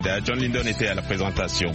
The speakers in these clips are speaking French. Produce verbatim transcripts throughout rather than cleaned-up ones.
John Lyndon était à la présentation.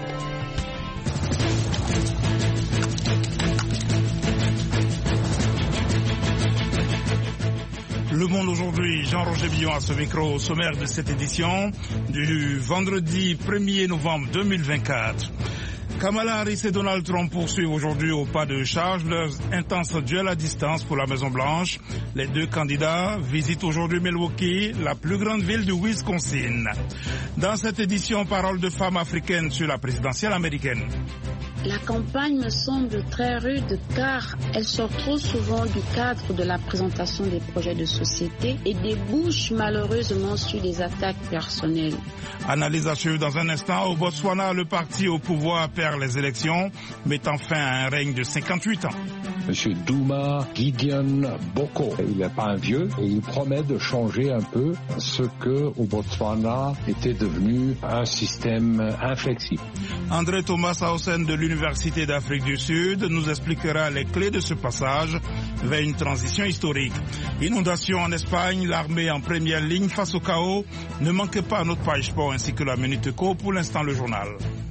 Le Monde aujourd'hui, Jean-Roger Billon à ce micro, au sommaire de cette édition du vendredi premier novembre deux mille vingt-quatre. Kamala Harris et Donald Trump poursuivent aujourd'hui au pas de charge leurs intenses duels à distance pour la Maison-Blanche. Les deux candidats visitent aujourd'hui Milwaukee, la plus grande ville du Wisconsin. Dans cette édition, parole de femmes africaines sur la présidentielle américaine. La campagne me semble très rude car elle sort trop souvent du cadre de la présentation des projets de société et débouche malheureusement sur des attaques personnelles. Analyse à suivre dans un instant. Au Botswana, le parti au pouvoir perd les élections, mettant fin à un règne de cinquante-huit ans. Monsieur Douma Gideon Boko, il n'est pas un vieux et il promet de changer un peu ce que au Botswana était devenu un système inflexible. André Thomas Hausen de l'Université d'Afrique du Sud nous expliquera les clés de ce passage vers une transition historique. Inondation en Espagne, l'armée en première ligne face au chaos. Ne manquez pas notre page sport ainsi que la Minute Éco. Pour l'instant, le journal.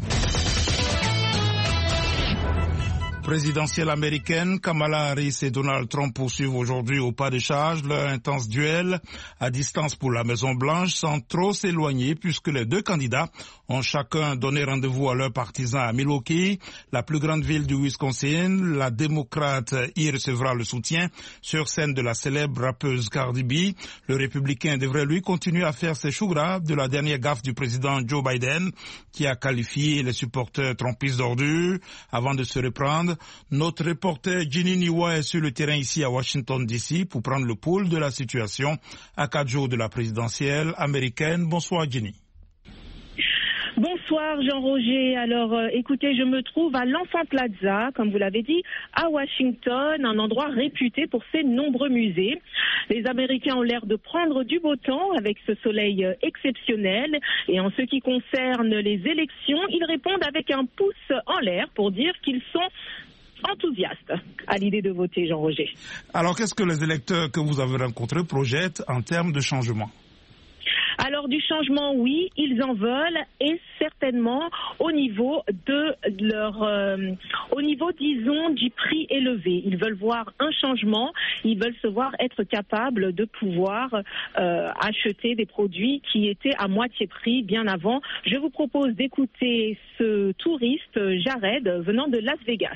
Présidentielle américaine, Kamala Harris et Donald Trump poursuivent aujourd'hui au pas de charge leur intense duel à distance pour la Maison-Blanche sans trop s'éloigner puisque les deux candidats ont chacun donné rendez-vous à leurs partisans à Milwaukee, la plus grande ville du Wisconsin. La démocrate y recevra le soutien sur scène de la célèbre rappeuse Cardi B. Le républicain devrait lui continuer à faire ses choux gras de la dernière gaffe du président Joe Biden qui a qualifié les supporters trumpistes d'ordures avant de se reprendre. Notre reporter Ginny Niwa est sur le terrain ici à Washington D C pour prendre le pouls de la situation à quatre jours de la présidentielle américaine. Bonsoir Ginny. Bonsoir Jean-Roger. Alors euh, écoutez, je me trouve à l'Enfant Plaza, comme vous l'avez dit, à Washington, un endroit réputé pour ses nombreux musées. Les Américains ont l'air de prendre du beau temps avec ce soleil euh, exceptionnel. Et en ce qui concerne les élections, ils répondent avec un pouce en l'air pour dire qu'ils sont enthousiastes à l'idée de voter, Jean-Roger. Alors qu'est-ce que les électeurs que vous avez rencontrés projettent en termes de changement ? Alors du changement, oui, ils en veulent et certainement au niveau de leur, euh, au niveau, disons, du prix élevé. Ils veulent voir un changement, ils veulent se voir être capables de pouvoir euh, acheter des produits qui étaient à moitié prix bien avant. Je vous propose d'écouter ce touriste, Jared, venant de Las Vegas.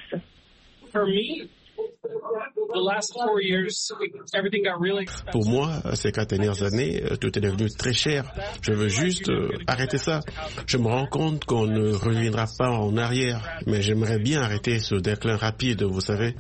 Pour moi, ces quatre dernières années, tout est devenu très cher. Je veux juste arrêter ça. Je me rends compte qu'on ne reviendra pas en arrière, mais j'aimerais bien arrêter ce déclin rapide, vous savez.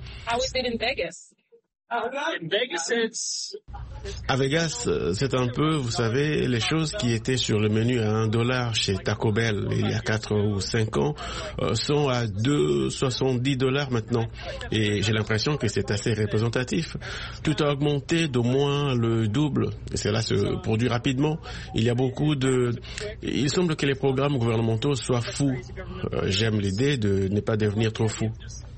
À Vegas, c'est un peu, vous savez, les choses qui étaient sur le menu à un dollar chez Taco Bell il y a quatre ou cinq ans euh, sont à deux soixante-dix dollars maintenant. Et j'ai l'impression que c'est assez représentatif. Tout a augmenté d'au moins le double. Et cela se produit rapidement. Il y a beaucoup de... Il semble que les programmes gouvernementaux soient fous. Euh, j'aime l'idée de ne pas devenir trop fou.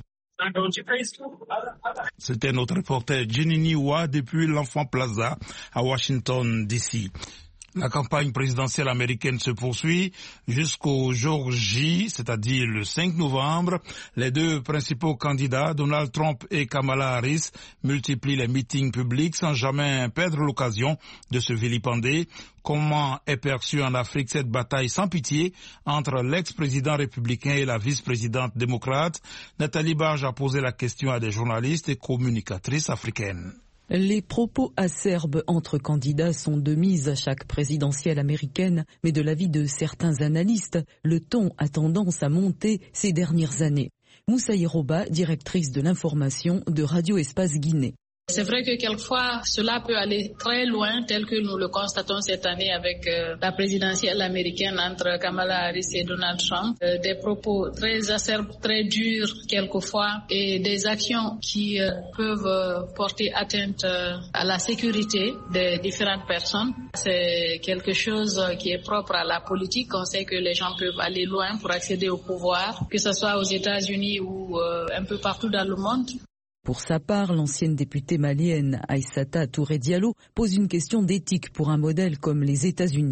C'était notre reporter Ginny Niwa depuis l'Enfant Plaza à Washington D C. La campagne présidentielle américaine se poursuit jusqu'au jour J, c'est-à-dire le cinq novembre. Les deux principaux candidats, Donald Trump et Kamala Harris, multiplient les meetings publics sans jamais perdre l'occasion de se vilipender. Comment est perçue en Afrique cette bataille sans pitié entre l'ex-président républicain et la vice-présidente démocrate? Nathalie Barge a posé la question à des journalistes et communicatrices africaines. Les propos acerbes entre candidats sont de mise à chaque présidentielle américaine, mais de l'avis de certains analystes, le ton a tendance à monter ces dernières années. Moussa Yeroba, directrice de l'information de Radio Espace Guinée. C'est vrai que quelquefois, cela peut aller très loin, tel que nous le constatons cette année avec euh, la présidentielle américaine entre Kamala Harris et Donald Trump. Euh, des propos très acerbes, très durs quelquefois, et des actions qui euh, peuvent euh, porter atteinte euh, à la sécurité des différentes personnes. C'est quelque chose qui est propre à la politique. On sait que les gens peuvent aller loin pour accéder au pouvoir, que ce soit aux États-Unis ou euh, un peu partout dans le monde. Pour sa part, l'ancienne députée malienne Aïssata Touré Diallo pose une question d'éthique pour un modèle comme les États-Unis.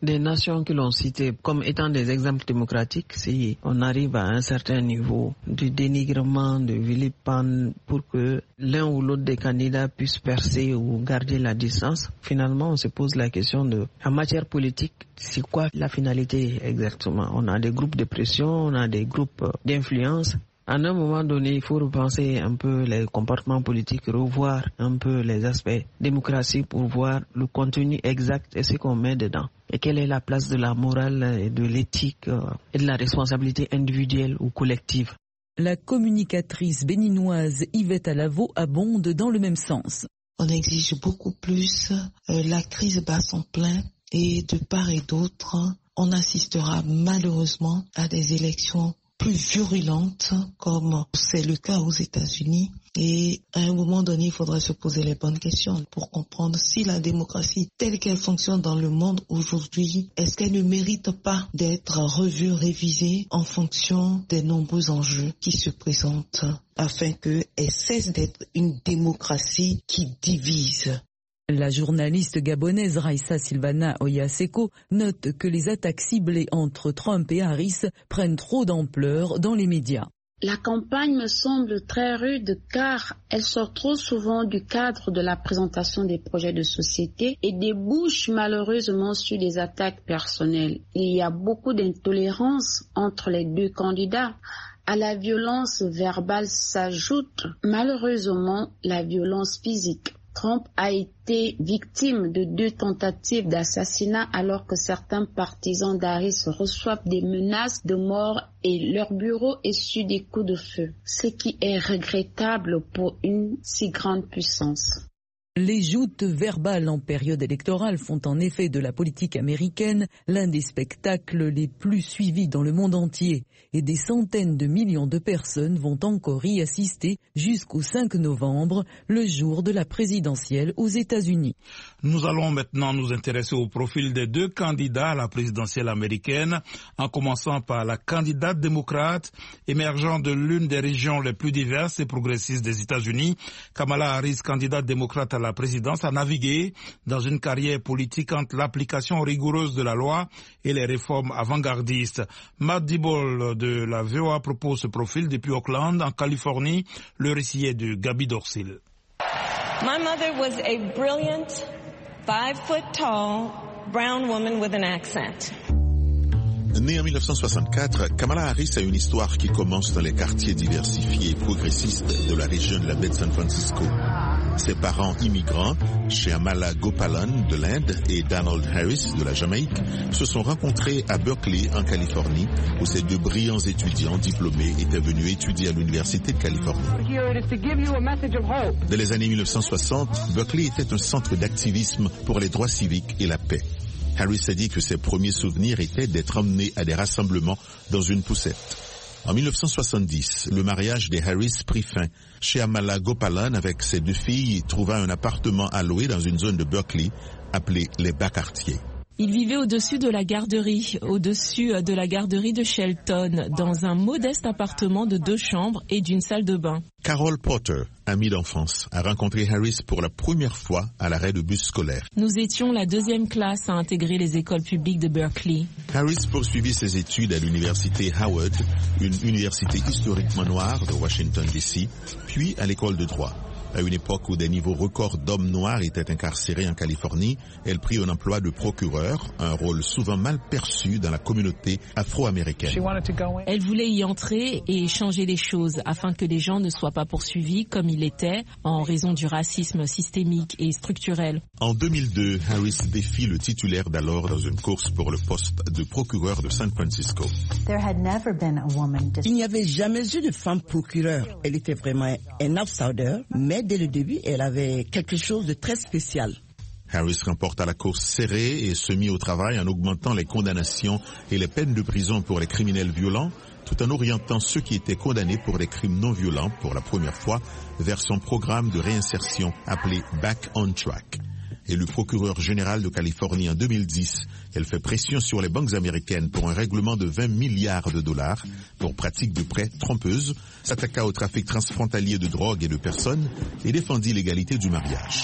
Des nations que l'on citait comme étant des exemples démocratiques, si on arrive à un certain niveau de dénigrement, de vilipende pour que l'un ou l'autre des candidats puisse percer ou garder la distance, finalement on se pose la question de, en matière politique, c'est quoi la finalité exactement? On a des groupes de pression, on a des groupes d'influence. À un moment donné, il faut repenser un peu les comportements politiques, revoir un peu les aspects démocratie pour voir le contenu exact et ce qu'on met dedans. Et quelle est la place de la morale et de l'éthique et de la responsabilité individuelle ou collective. La communicatrice béninoise Yvette Alavo abonde dans le même sens. On exige beaucoup plus, euh, la crise bat son plein et de part et d'autre, on assistera malheureusement à des élections plus virulentes comme c'est le cas aux États-Unis. Et à un moment donné, il faudra se poser les bonnes questions pour comprendre si la démocratie telle qu'elle fonctionne dans le monde aujourd'hui, est-ce qu'elle ne mérite pas d'être revue, révisée en fonction des nombreux enjeux qui se présentent afin qu'elle cesse d'être une démocratie qui divise. La journaliste gabonaise Raissa Silvana Oyaseko note que les attaques ciblées entre Trump et Harris prennent trop d'ampleur dans les médias. La campagne me semble très rude car elle sort trop souvent du cadre de la présentation des projets de société et débouche malheureusement sur des attaques personnelles. Il y a beaucoup d'intolérance entre les deux candidats. À la violence verbale s'ajoute malheureusement la violence physique. Trump a été victime de deux tentatives d'assassinat alors que certains partisans d'Harris reçoivent des menaces de mort et leur bureau est sur des coups de feu, ce qui est regrettable pour une si grande puissance. Les joutes verbales en période électorale font en effet de la politique américaine l'un des spectacles les plus suivis dans le monde entier et des centaines de millions de personnes vont encore y assister jusqu'au cinq novembre, le jour de la présidentielle aux États-Unis. Nous allons maintenant nous intéresser au profil des deux candidats à la présidentielle américaine, en commençant par la candidate démocrate émergeant de l'une des régions les plus diverses et progressistes des États-Unis. Kamala Harris, candidate démocrate à la présidence, a navigué dans une carrière politique entre l'application rigoureuse de la loi et les réformes avant-gardistes. Matt Dibble de la V O A propose ce profil depuis Oakland, en Californie. Le récit est de Gabi Dorsil. My mother was a brilliant, five foot tall, brown woman with an accent. Née en mille neuf cent soixante-quatre, Kamala Harris a une histoire qui commence dans les quartiers diversifiés et progressistes de la région de la baie de San Francisco. Ses parents immigrants, Shyamala Gopalan de l'Inde et Donald Harris de la Jamaïque, se sont rencontrés à Berkeley en Californie, où ces deux brillants étudiants diplômés étaient venus étudier à l'Université de Californie. Dans les années mille neuf cent soixante, Berkeley était un centre d'activisme pour les droits civiques et la paix. Harris a dit que ses premiers souvenirs étaient d'être emmené à des rassemblements dans une poussette. En mille neuf cent soixante-dix, le mariage des Harris prit fin. Shyamala Gopalan, avec ses deux filles, trouva un appartement à louer dans une zone de Berkeley appelée les Bas-Quartiers. Il vivait au-dessus de la garderie, au-dessus de la garderie de Shelton, dans un modeste appartement de deux chambres et d'une salle de bain. Carol Porter, amie d'enfance, a rencontré Harris pour la première fois à l'arrêt de bus scolaire. Nous étions la deuxième classe à intégrer les écoles publiques de Berkeley. Harris poursuivit ses études à l'université Howard, une université historiquement noire de Washington D C, puis à l'école de droit. À une époque où des niveaux records d'hommes noirs étaient incarcérés en Californie, elle prit un emploi de procureur, un rôle souvent mal perçu dans la communauté afro-américaine. Elle voulait y entrer et changer les choses afin que les gens ne soient pas poursuivis comme il était en raison du racisme systémique et structurel. En deux mille deux, Harris défie le titulaire d'alors dans une course pour le poste de procureur de San Francisco. Il n'y avait jamais eu de femme procureure. Elle était vraiment un outsider, mais dès le début, elle avait quelque chose de très spécial. Harris remporta la course serrée et se mit au travail en augmentant les condamnations et les peines de prison pour les criminels violents, tout en orientant ceux qui étaient condamnés pour des crimes non violents pour la première fois vers son programme de réinsertion appelé Back on Track. Et le procureur général de Californie en deux mille dix, elle fait pression sur les banques américaines pour un règlement de vingt milliards de dollars pour pratique de prêts trompeuses, s'attaqua au trafic transfrontalier de drogue et de personnes et défendit l'égalité du mariage.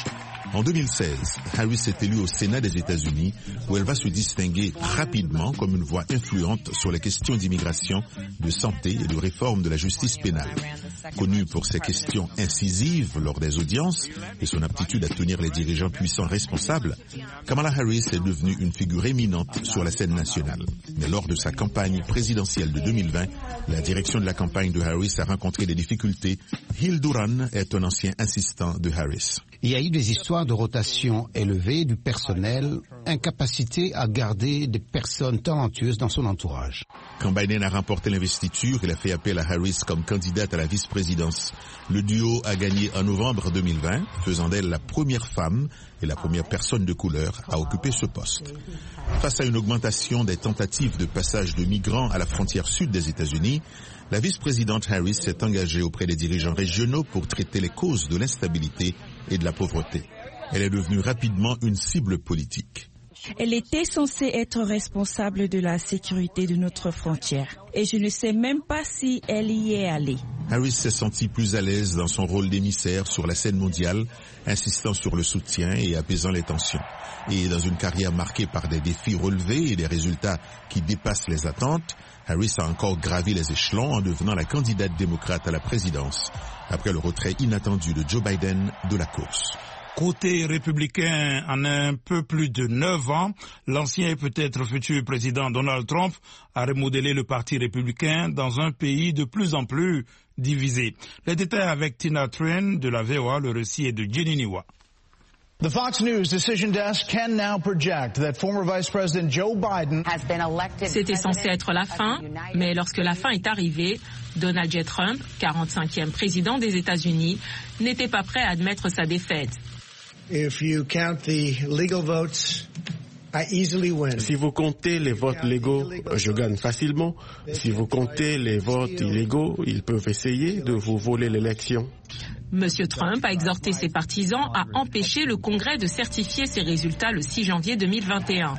En deux mille seize, Harris est élue au Sénat des États-Unis, où elle va se distinguer rapidement comme une voix influente sur les questions d'immigration, de santé et de réforme de la justice pénale. Connue pour ses questions incisives lors des audiences et son aptitude à tenir les dirigeants puissants responsables, Kamala Harris est devenue une figure éminente sur la scène nationale. Mais lors de sa campagne présidentielle de deux mille vingt, la direction de la campagne de Harris a rencontré des difficultés. Hill Duran est un ancien assistant de Harris. Il y a eu des histoires de rotation élevée du personnel, incapacité à garder des personnes talentueuses dans son entourage. Quand Biden a remporté l'investiture, il a fait appel à Harris comme candidate à la vice-présidence. Le duo a gagné en novembre deux mille vingt, faisant d'elle la première femme et la première personne de couleur à occuper ce poste. Face à une augmentation des tentatives de passage de migrants à la frontière sud des États-Unis, la vice-présidente Harris s'est engagée auprès des dirigeants régionaux pour traiter les causes de l'instabilité et de la pauvreté. Elle est devenue rapidement une cible politique. Elle était censée être responsable de la sécurité de notre frontière. Et je ne sais même pas si elle y est allée. Harris s'est sentie plus à l'aise dans son rôle d'émissaire sur la scène mondiale, insistant sur le soutien et apaisant les tensions. Et dans une carrière marquée par des défis relevés et des résultats qui dépassent les attentes, Harris a encore gravi les échelons en devenant la candidate démocrate à la présidence, après le retrait inattendu de Joe Biden de la course. Côté républicain, en un peu plus de neuf ans, l'ancien et peut-être futur président Donald Trump a remodelé le parti républicain dans un pays de plus en plus divisé. Les détails avec Tina Tran de la V O A, le récit est de Jenny Niwa. The Fox News Decision Desk can now project that former Vice President Joe Biden has been elected. C'était censé être la fin, mais lorsque la fin est arrivée, Donald J. Trump, quarante-cinquième président des États-Unis, n'était pas prêt à admettre sa défaite. If you count the legal votes, I easily win. Si vous comptez les votes légaux, je gagne facilement. Si vous comptez les votes illégaux, ils peuvent essayer de vous voler l'élection. Monsieur Trump a exhorté ses partisans à empêcher le Congrès de certifier ses résultats le six janvier deux mille vingt et un.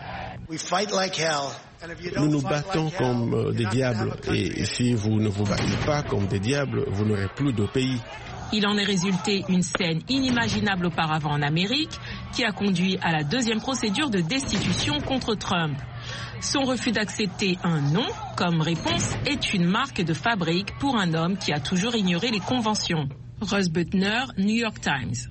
Nous nous battons comme des diables et si vous ne vous battez pas comme des diables, vous n'aurez plus de pays. Il en est résulté une scène inimaginable auparavant en Amérique qui a conduit à la deuxième procédure de destitution contre Trump. Son refus d'accepter un non comme réponse est une marque de fabrique pour un homme qui a toujours ignoré les conventions. Russ Butner, New York Times.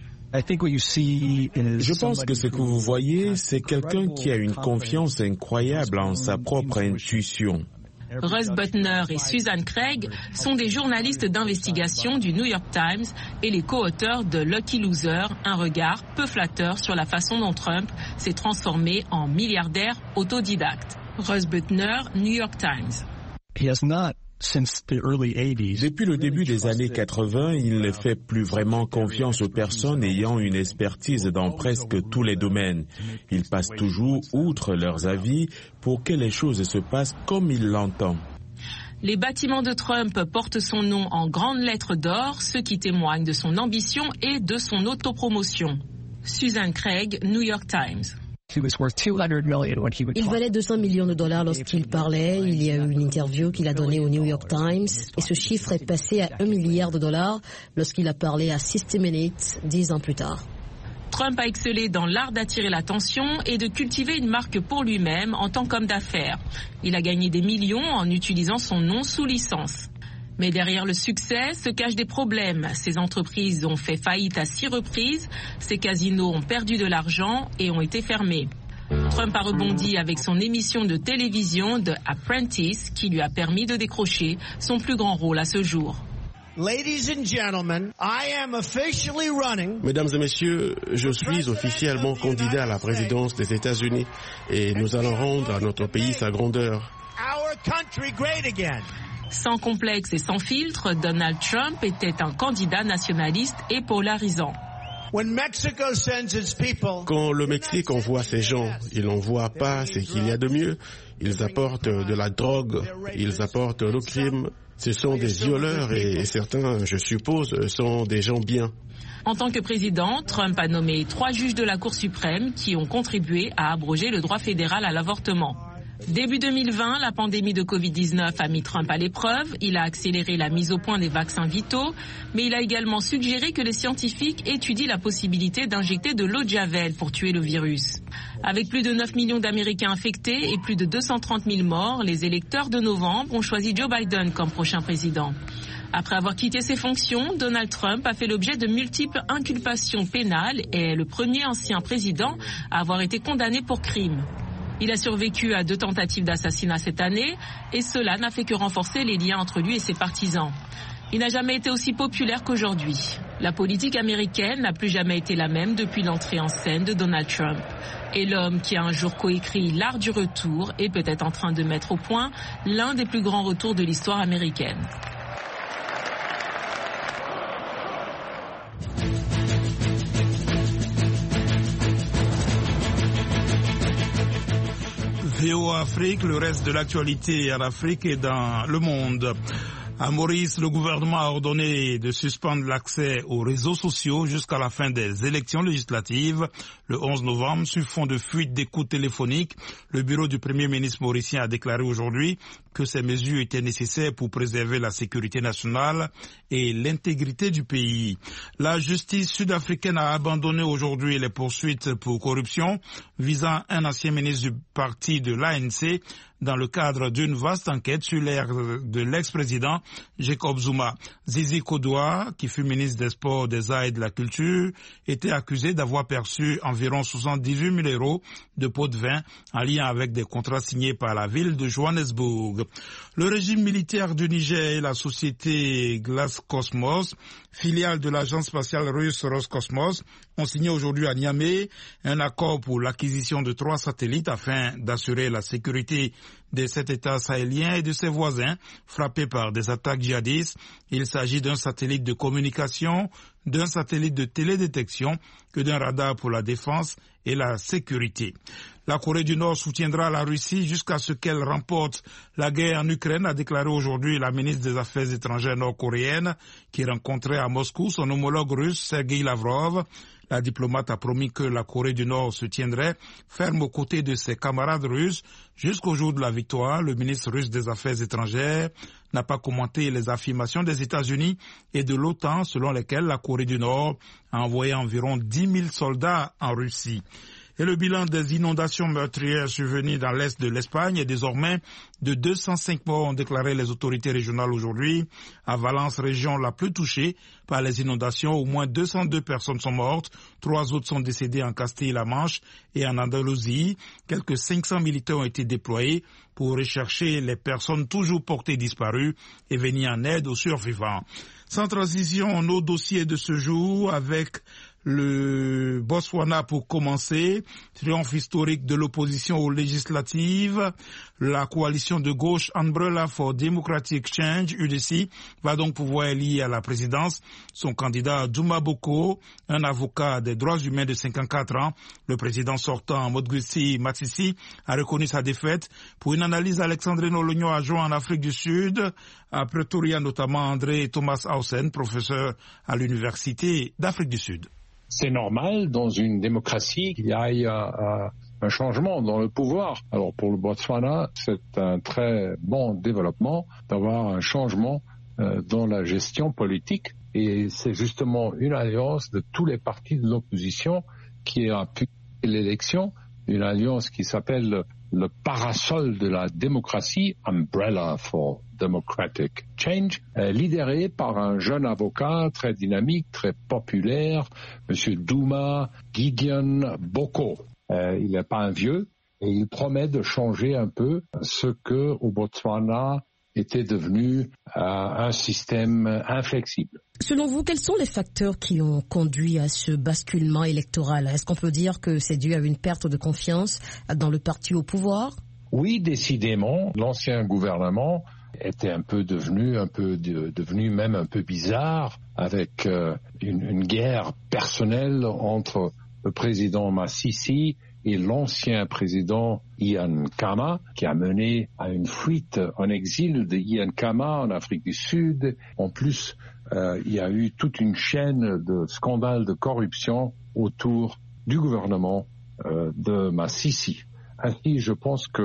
Je pense que ce que vous voyez, c'est quelqu'un qui a une confiance incroyable en sa propre intuition. Russ Butner et Susan Craig sont des journalistes d'investigation du New York Times et les co-auteurs de Lucky Loser, un regard peu flatteur sur la façon dont Trump s'est transformé en milliardaire autodidacte. Russ Butner, New York Times. Depuis le début des années quatre-vingt, il ne fait plus vraiment confiance aux personnes ayant une expertise dans presque tous les domaines. Il passe toujours outre leurs avis pour que les choses se passent comme il l'entend. Les bâtiments de Trump portent son nom en grandes lettres d'or, ce qui témoigne de son ambition et de son autopromotion. Susan Craig, New York Times. Il valait deux cents millions de dollars lorsqu'il parlait. Il y a eu une interview qu'il a donnée au New York Times et ce chiffre est passé à un milliard de dollars lorsqu'il a parlé à sixty minutes dix ans plus tard. Trump a excellé dans l'art d'attirer l'attention et de cultiver une marque pour lui-même en tant qu'homme d'affaires. Il a gagné des millions en utilisant son nom sous licence. Mais derrière le succès se cachent des problèmes. Ses entreprises ont fait faillite à six reprises, ses casinos ont perdu de l'argent et ont été fermés. Trump a rebondi avec son émission de télévision The Apprentice qui lui a permis de décrocher son plus grand rôle à ce jour. Ladies and gentlemen, I am officially running. Mesdames et messieurs, je suis officiellement candidat à la présidence des États-Unis et nous allons rendre à notre pays sa grandeur. Our country great again. Sans complexe et sans filtre, Donald Trump était un candidat nationaliste et polarisant. Quand le Mexique envoie ses gens, ils n'envoient pas ce qu'il y a de mieux. Ils apportent de la drogue, ils apportent le crime. Ce sont des violeurs et certains, je suppose, sont des gens bien. En tant que président, Trump a nommé trois juges de la Cour suprême qui ont contribué à abroger le droit fédéral à l'avortement. Début deux mille vingt, la pandémie de covid dix-neuf a mis Trump à l'épreuve. Il a accéléré la mise au point des vaccins vitaux, mais il a également suggéré que les scientifiques étudient la possibilité d'injecter de l'eau de Javel pour tuer le virus. Avec plus de neuf millions d'Américains infectés et plus de deux cent trente mille morts, les électeurs de novembre ont choisi Joe Biden comme prochain président. Après avoir quitté ses fonctions, Donald Trump a fait l'objet de multiples inculpations pénales et est le premier ancien président à avoir été condamné pour crime. Il a survécu à deux tentatives d'assassinat cette année et cela n'a fait que renforcer les liens entre lui et ses partisans. Il n'a jamais été aussi populaire qu'aujourd'hui. La politique américaine n'a plus jamais été la même depuis l'entrée en scène de Donald Trump. Et l'homme qui a un jour coécrit L'Art du Retour est peut-être en train de mettre au point l'un des plus grands retours de l'histoire américaine. V O A Afrique, le reste de l'actualité en Afrique et dans le monde. À Maurice, le gouvernement a ordonné de suspendre l'accès aux réseaux sociaux jusqu'à la fin des élections législatives le onze novembre sur fond de fuite d'écoute téléphonique. Le bureau du Premier ministre mauricien a déclaré aujourd'hui que ces mesures étaient nécessaires pour préserver la sécurité nationale et l'intégrité du pays. La justice sud-africaine a abandonné aujourd'hui les poursuites pour corruption visant un ancien ministre du parti de l'A N C dans le cadre d'une vaste enquête sur l'ère de l'ex-président Jacob Zuma. Zizi Kodoua, qui fut ministre des Sports, des Arts et de la Culture, était accusé d'avoir perçu environ soixante-dix-huit mille euros de pots de vin en lien avec des contrats signés par la ville de Johannesburg. Le régime militaire du Niger et la société Glascosmos, filiale de l'agence spatiale russe Roscosmos, ont signé aujourd'hui à Niamey un accord pour l'acquisition de trois satellites afin d'assurer la sécurité de cet État sahélien et de ses voisins frappés par des attaques djihadistes. Il s'agit d'un satellite de communication, d'un satellite de télédétection que d'un radar pour la défense et la sécurité. La Corée du Nord soutiendra la Russie jusqu'à ce qu'elle remporte la guerre en Ukraine, a déclaré aujourd'hui la ministre des Affaires étrangères nord-coréenne qui rencontrait à Moscou son homologue russe Sergei Lavrov. La diplomate a promis que la Corée du Nord se tiendrait ferme aux côtés de ses camarades russes jusqu'au jour de la victoire. Le ministre russe des Affaires étrangères n'a pas commenté les affirmations des États-Unis et de l'OTAN selon lesquelles la Corée du Nord a envoyé environ dix mille soldats en Russie. Et le bilan des inondations meurtrières survenues dans l'est de l'Espagne est désormais de deux cent cinq morts, ont déclaré les autorités régionales aujourd'hui. À Valence, région la plus touchée par les inondations, au moins deux cent deux personnes sont mortes, trois autres sont décédées en Castille-La Manche et en Andalousie. Quelques cinq cents militaires ont été déployés pour rechercher les personnes toujours portées disparues et venir en aide aux survivants. Sans transition, nos dossiers de ce jour avec le Botswana pour commencer, triomphe historique de l'opposition aux législatives. La coalition de gauche Umbrella for Democratic Change, U D C, va donc pouvoir élire à la présidence son candidat Duma Boko, un avocat des droits humains de cinquante-quatre ans. Le président sortant, Motgwisi Matsisi, a reconnu sa défaite. Pour une analyse, Alexandrino Logno a joué en Afrique du Sud, à Pretoria notamment André Thomas Hausen, professeur à l'Université d'Afrique du Sud. C'est normal dans une démocratie qu'il y ait un, un changement dans le pouvoir. Alors pour le Botswana, c'est un très bon développement d'avoir un changement euh, dans la gestion politique. Et c'est justement une alliance de tous les partis de l'opposition qui a pu l'élection, une alliance qui s'appelle le parasol de la démocratie, Umbrella for Democratic Change, euh, lidéré par un jeune avocat très dynamique, très populaire, M. Duma Gideon Boko. Euh, il n'est pas un vieux et il promet de changer un peu ce que au Botswana était devenu euh, un système inflexible. Selon vous, quels sont les facteurs qui ont conduit à ce basculement électoral? Est-ce qu'on peut dire que c'est dû à une perte de confiance dans le parti au pouvoir? Oui, décidément. L'ancien gouvernement était un peu devenu, un peu de, devenu même un peu bizarre, avec euh, une, une guerre personnelle entre le président Masisi et l'ancien président Ian Khama, qui a mené à une fuite en exil de Ian Khama en Afrique du Sud. En plus, euh, il y a eu toute une chaîne de scandales de corruption autour du gouvernement euh, de Masisi. Ainsi, je pense que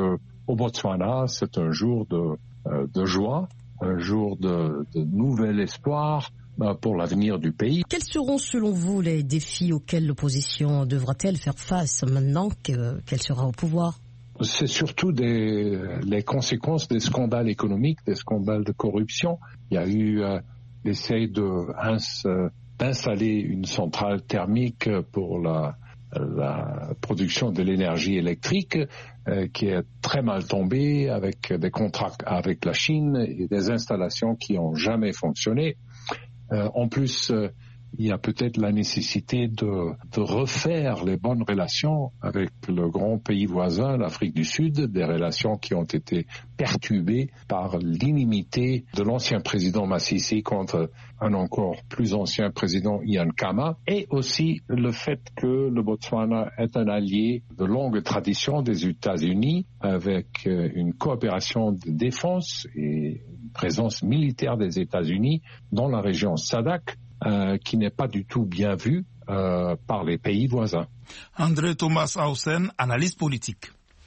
au Botswana, c'est un jour de, euh, de joie, un jour de, de nouvel espoir euh, pour l'avenir du pays. Quels seront selon vous les défis auxquels l'opposition devra-t-elle faire face maintenant que, qu'elle sera au pouvoir ? C'est surtout des, les conséquences des scandales économiques, des scandales de corruption. Il y a eu euh, l'essai de, euh, d'installer une centrale thermique pour la, la production de l'énergie électrique euh, qui est très mal tombée, avec des contrats avec la Chine et des installations qui n'ont jamais fonctionné. Euh, en plus, euh, il y a peut-être la nécessité de, de refaire les bonnes relations avec le grand pays voisin, l'Afrique du Sud, des relations qui ont été perturbées par l'inimité de l'ancien président Masisi contre un encore plus ancien président Ian Khama, et aussi le fait que le Botswana est un allié de longue tradition des États-Unis, avec une coopération de défense et une présence militaire des États-Unis dans la région S A D C, Euh, qui n'est pas du tout bien vu euh, par les pays voisins. André Thomas Hausen, analyste politique.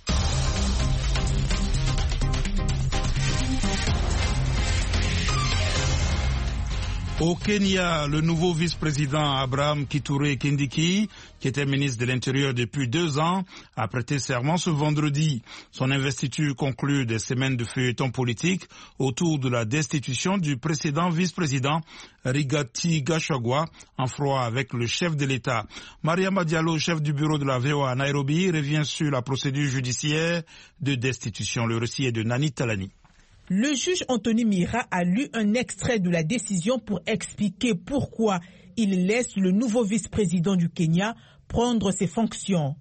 Au Kenya, le nouveau vice-président Abraham Kithure Kindiki, qui était ministre de l'Intérieur depuis deux ans, a prêté serment ce vendredi. Son investiture conclut des semaines de feuilleton politique autour de la destitution du précédent vice-président Rigathi Gachagua, en froid avec le chef de l'État. Mariama Diallo, chef du bureau de la V O A à Nairobi, revient sur la procédure judiciaire de destitution. Le récit est de Nani Talani. Le juge Anthony Mira a lu un extrait de la décision pour expliquer pourquoi il laisse le nouveau vice-président du Kenya prendre ses fonctions.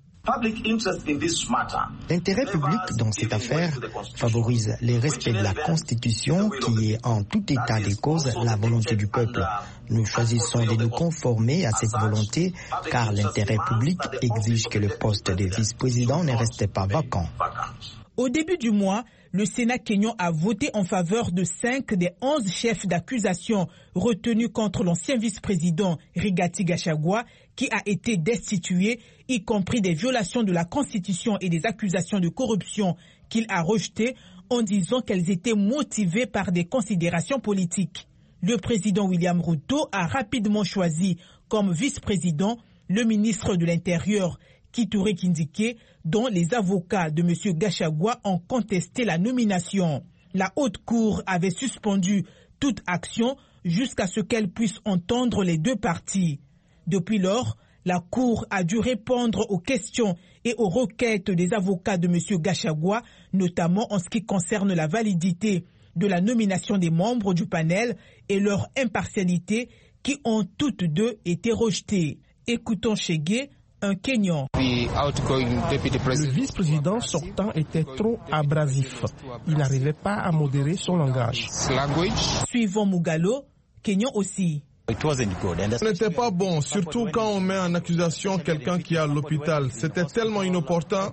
L'intérêt public dans cette affaire favorise le respect de la Constitution qui est en tout état de cause la volonté du peuple. Nous choisissons de nous conformer à cette volonté car l'intérêt public exige que le poste de vice-président ne reste pas vacant. Au début du mois, le Sénat kényan a voté en faveur de cinq des onze chefs d'accusation retenus contre l'ancien vice-président Rigathi Gachagua, qui a été destitué, y compris des violations de la Constitution et des accusations de corruption qu'il a rejetées en disant qu'elles étaient motivées par des considérations politiques. Le président William Ruto a rapidement choisi comme vice-président le ministre de l'Intérieur, Kithure Kindiki, dont les avocats de M. Gachagua ont contesté la nomination. La Haute Cour avait suspendu toute action jusqu'à ce qu'elle puisse entendre les deux parties. Depuis lors, la Cour a dû répondre aux questions et aux requêtes des avocats de M. Gachagua, notamment en ce qui concerne la validité de la nomination des membres du panel et leur impartialité, qui ont toutes deux été rejetées. Écoutons Chege, un Kenyan. Le vice-président sortant était trop abrasif. Il n'arrivait pas à modérer son langage. Suivant Mugalo, Kenyan aussi. Ce n'était pas bon, surtout quand on met en accusation quelqu'un qui est à l'hôpital. C'était tellement inopportun.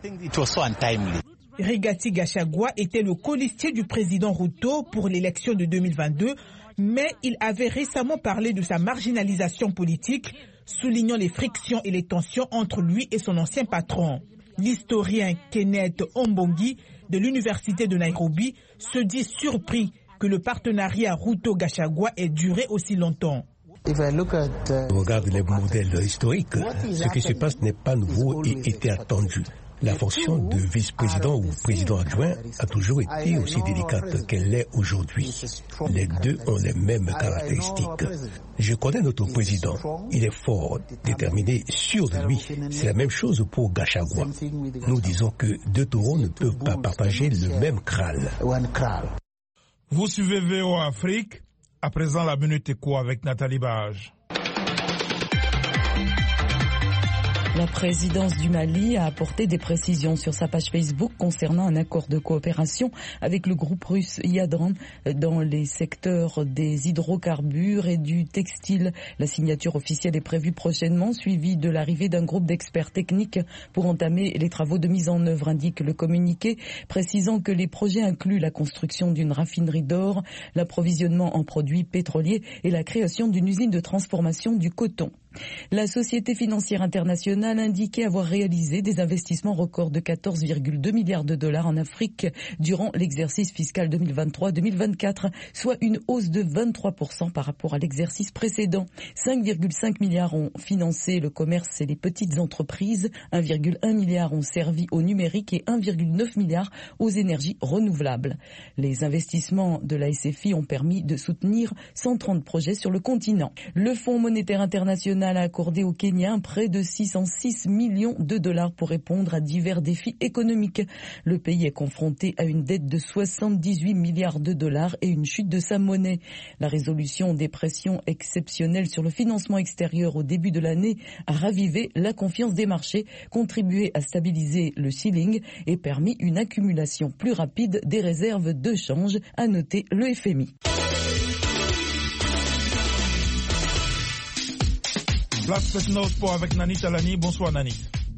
Rigathi Gachagua était le colistier du président Ruto pour l'élection de deux mille vingt-deux, mais il avait récemment parlé de sa marginalisation politique, soulignant les frictions et les tensions entre lui et son ancien patron. L'historien Kenneth Ombongi de l'université de Nairobi se dit surpris que le partenariat Ruto-Gachagua ait duré aussi longtemps. Regarde les modèles historiques. Ce qui se passe n'est pas nouveau et était attendu. La fonction de vice-président ou président adjoint a toujours été aussi délicate qu'elle l'est aujourd'hui. Les deux ont les mêmes caractéristiques. Je connais notre président. Il est fort, déterminé, sûr de lui. C'est la même chose pour Gachagua. Nous disons que deux taureaux ne peuvent pas partager le même crâne. Vous suivez V O A Afrique. À présent, la Minute Éco avec Nathalie Bage. La présidence du Mali a apporté des précisions sur sa page Facebook concernant un accord de coopération avec le groupe russe Yadran dans les secteurs des hydrocarbures et du textile. La signature officielle est prévue prochainement, suivie de l'arrivée d'un groupe d'experts techniques pour entamer les travaux de mise en œuvre, indique le communiqué, précisant que les projets incluent la construction d'une raffinerie d'or, l'approvisionnement en produits pétroliers et la création d'une usine de transformation du coton. La Société financière internationale indiquait avoir réalisé des investissements records de quatorze virgule deux milliards de dollars en Afrique durant l'exercice fiscal deux mille vingt-trois deux mille vingt-quatre, soit une hausse de vingt-trois pour cent par rapport à l'exercice précédent. cinq virgule cinq milliards ont financé le commerce et les petites entreprises, un virgule un milliard ont servi au numérique et un virgule neuf milliard aux énergies renouvelables. Les investissements de la S F I ont permis de soutenir cent trente projets sur le continent. Le Fonds monétaire international a accordé au Kenya près de six cent six millions de dollars pour répondre à divers défis économiques. Le pays est confronté à une dette de soixante-dix-huit milliards de dollars et une chute de sa monnaie. La résolution des pressions exceptionnelles sur le financement extérieur au début de l'année a ravivé la confiance des marchés, contribué à stabiliser le ceiling et permis une accumulation plus rapide des réserves de change, a noté le F M I. Place maintenant au sport avec Nani Talani. Bonsoir Nani.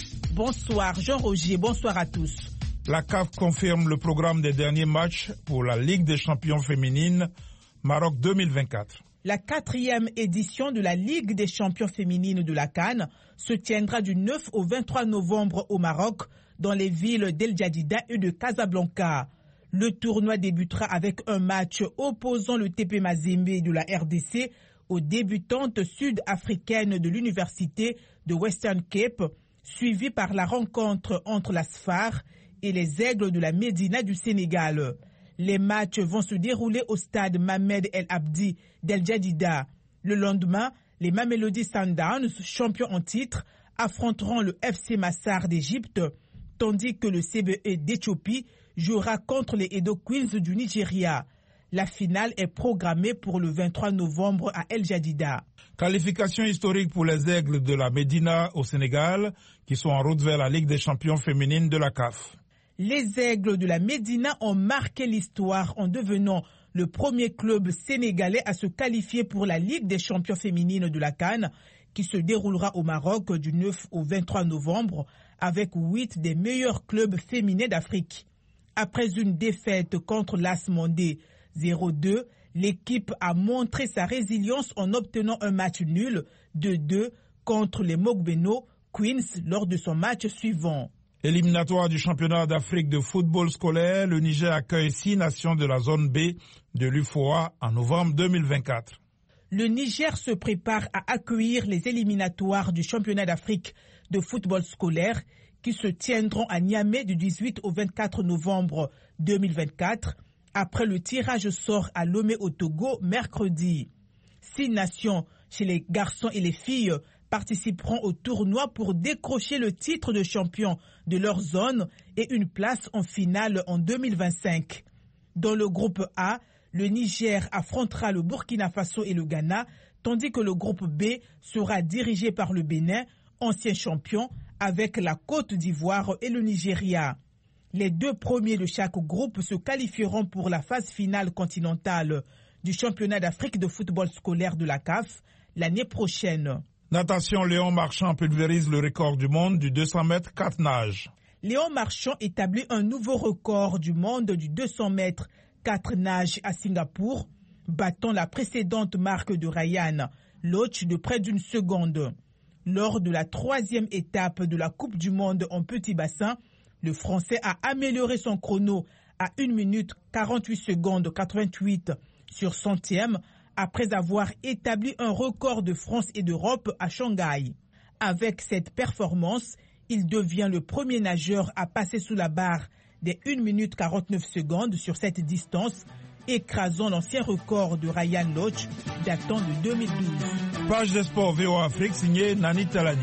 Bonsoir Jean-Roger, bonsoir à tous. La C A F confirme le programme des derniers matchs pour la Ligue des champions féminines Maroc deux mille vingt-quatre. La quatrième édition de la Ligue des champions féminines de la CAN se tiendra du neuf au vingt-trois novembre au Maroc, dans les villes d'El Jadida et de Casablanca. Le tournoi débutera avec un match opposant le T P Mazembe de la R D C aux débutantes sud-africaines de l'université de Western Cape, suivi par la rencontre entre la S F A R et les Aigles de la Médina du Sénégal. Les matchs vont se dérouler au stade Mohamed El Abdi d'El Jadida. Le lendemain, les Mamelodi Sundowns, champions en titre, affronteront le F C Massar d'Égypte, tandis que le C B E d'Éthiopie jouera contre les Edo Queens du Nigeria. La finale est programmée pour le vingt-trois novembre à El Jadida. Qualification historique pour les Aigles de la Médina au Sénégal, qui sont en route vers la Ligue des champions féminines de la C A F. Les Aigles de la Médina ont marqué l'histoire en devenant le premier club sénégalais à se qualifier pour la Ligue des champions féminines de la CAN, qui se déroulera au Maroc du neuf au vingt-trois novembre, avec huit des meilleurs clubs féminins d'Afrique. Après une défaite contre l'A S Mondé zéro deux, l'équipe a montré sa résilience en obtenant un match nul deux deux contre les Mogbeno Queens lors de son match suivant. Éliminatoire du championnat d'Afrique de football scolaire, le Niger accueille six nations de la zone B de l'U F O A en novembre deux mille vingt-quatre. Le Niger se prépare à accueillir les éliminatoires du championnat d'Afrique de football scolaire qui se tiendront à Niamey du dix-huit au vingt-quatre novembre deux mille vingt-quatre, après le tirage au sort à Lomé au Togo mercredi. Six nations chez les garçons et les filles participeront au tournoi pour décrocher le titre de champion de leur zone et une place en finale en deux mille vingt-cinq. Dans le groupe A, le Niger affrontera le Burkina Faso et le Ghana, tandis que le groupe B sera dirigé par le Bénin, ancien champion, avec la Côte d'Ivoire et le Nigeria. Les deux premiers de chaque groupe se qualifieront pour la phase finale continentale du championnat d'Afrique de football scolaire de la C A F l'année prochaine. Natation, Léon Marchand pulvérise le record du monde du deux cents mètres quatre nages. Léon Marchand établit un nouveau record du monde du deux cents mètres quatre nages à Singapour, battant la précédente marque de Ryan Loach de près d'une seconde. Lors de la troisième étape de la Coupe du monde en petit bassin, le Français a amélioré son chrono à une minute quarante-huit secondes quatre-vingt-huit sur centième après avoir établi un record de France et d'Europe à Shanghai. Avec cette performance, il devient le premier nageur à passer sous la barre des une minute quarante-neuf secondes sur cette distance, écrasant l'ancien record de Ryan Loach datant de deux mille douze. Page de sport V O A Afrique signée Nani Talani.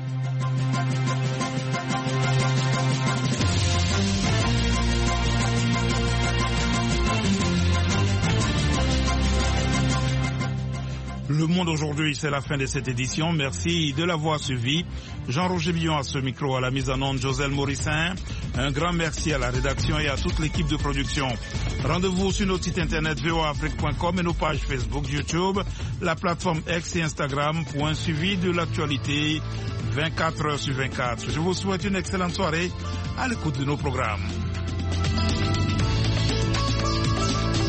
Le Monde aujourd'hui, c'est la fin de cette édition. Merci de l'avoir suivi. Jean-Roger Billon à ce micro, à la mise en onde, Joselle Morissin. Un grand merci à la rédaction et à toute l'équipe de production. Rendez-vous sur notre site internet v o a afrique point com et nos pages Facebook, YouTube, la plateforme X et Instagram pour un suivi de l'actualité vingt-quatre heures sur vingt-quatre. Je vous souhaite une excellente soirée à l'écoute de nos programmes.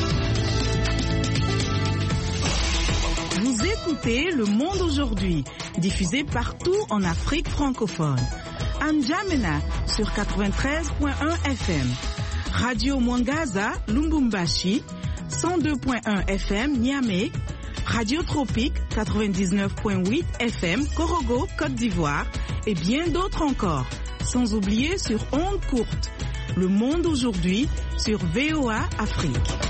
Vous écoutez Le Monde aujourd'hui. diffusée partout en Afrique francophone. À N'Djamena sur quatre-vingt-treize point un F M. Radio Mwangaza, Lubumbashi, cent deux point un F M, Niamey. Radio Tropique, quatre-vingt-dix-neuf point huit F M, Korogo, Côte d'Ivoire. Et bien d'autres encore. Sans oublier sur ondes courtes. Le monde aujourd'hui sur V O A Afrique.